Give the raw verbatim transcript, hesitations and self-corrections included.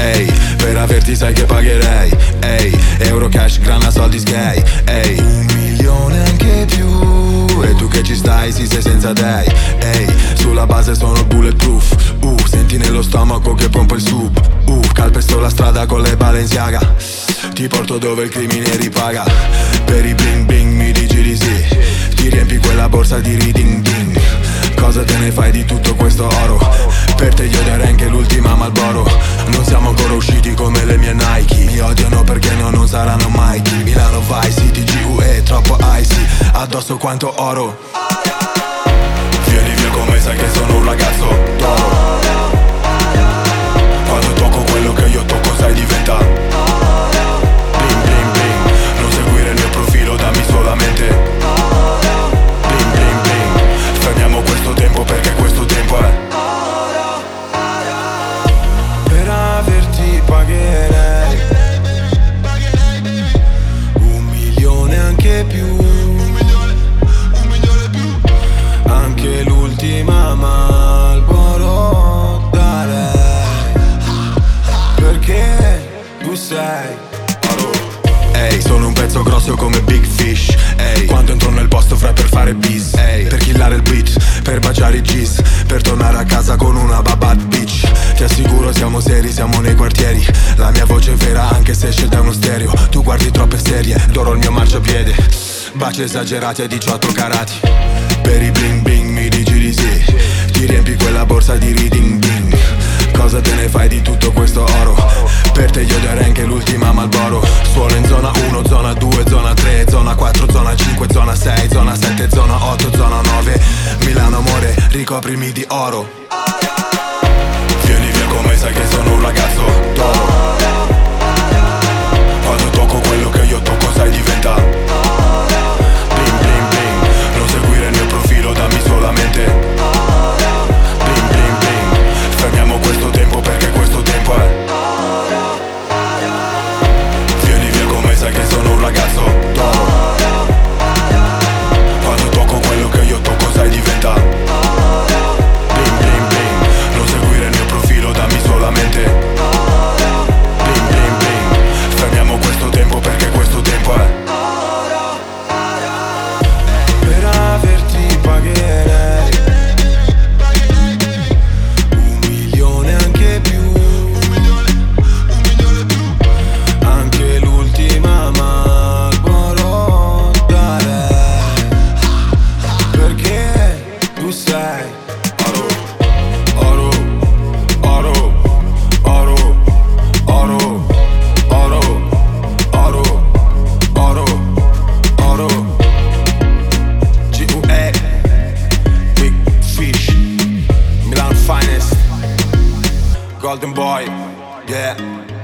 Ehi, per averti sai che pagherei. Ehi, euro cash, grana, soldi sgay. Ehi, un milione anche più. E tu che ci stai, sì sei senza dei. Ehi, sulla base sono bulletproof. Uh, senti nello stomaco che pompa il sub. Uh, calpesto la strada con le Balenciaga. Ti porto dove il crimine ripaga. Per i bling bling mi dici di sì. Ti riempi quella borsa di reading ding. Cosa te ne fai di tutto questo oro? Per te io darei anche l'ultima Marlboro. Non siamo ancora usciti come le mie Nike. Mi odiano perché no, non saranno mai chi. Milano Vice City, G U E, troppo icy. Addosso quanto oro. Vieni via come sai che sono un ragazzo d'oro. Quando tocco quello che io tocco sai diventa bling bling bling. Non seguire il mio profilo, dammi solamente bling bling bling. Fermiamo questo tempo perché questo tempo è per averti pagherei un milione anche più. Anche l'ultima Marlboro darei. Perché tu sei oro. Ehi, sono un pezzo grosso come Big Fish. Ehi, quando entro nel posto fra per fare bis. Ehi, per killare il beat, per baciare i G's, per tornare a casa con una bad bitch. Ti assicuro siamo seri, siamo nei quartieri. La mia voce è vera anche se esce da uno stereo. Tu guardi troppe serie, d'oro il mio marciapiede. Baci esagerati a diciotto carati. Per i bling bling mi dici di sì. Ti riempi quella borsa di reading ding. Cosa te ne fai di tutto questo oro? Per te io darei anche l'ultima Marlboro. Suono in zona uno, zona due, zona tre, zona quattro, zona cinque, zona sei, zona sette, zona otto, zona nove. Milano amore, ricoprimi di oro. Vieni via come sai che sono un ragazzo d'oro. Quando tocco quello che io tocco sai diventa bling bling bling. Non seguire il mio profilo, dammi solamente bling bling bling. Fermiamo questo tempo perché questo tempo è. Vieni via come sai che sono un ragazzo d'oro. Quando tocco quello che io tocco sai diventa bling bling bling. Non seguire il mio profilo, dammi solamente bling bling bling. Fermiamo questo tempo perché questo tempo è per averti pagherei un milione anche più. Anche l'ultima Marlboro darei. Perché tu sei oro. Oro, oro, oro, oro, oro, oro, oro, oro. G U E, Big Fish, Milan Finest, Golden Boy, yeah.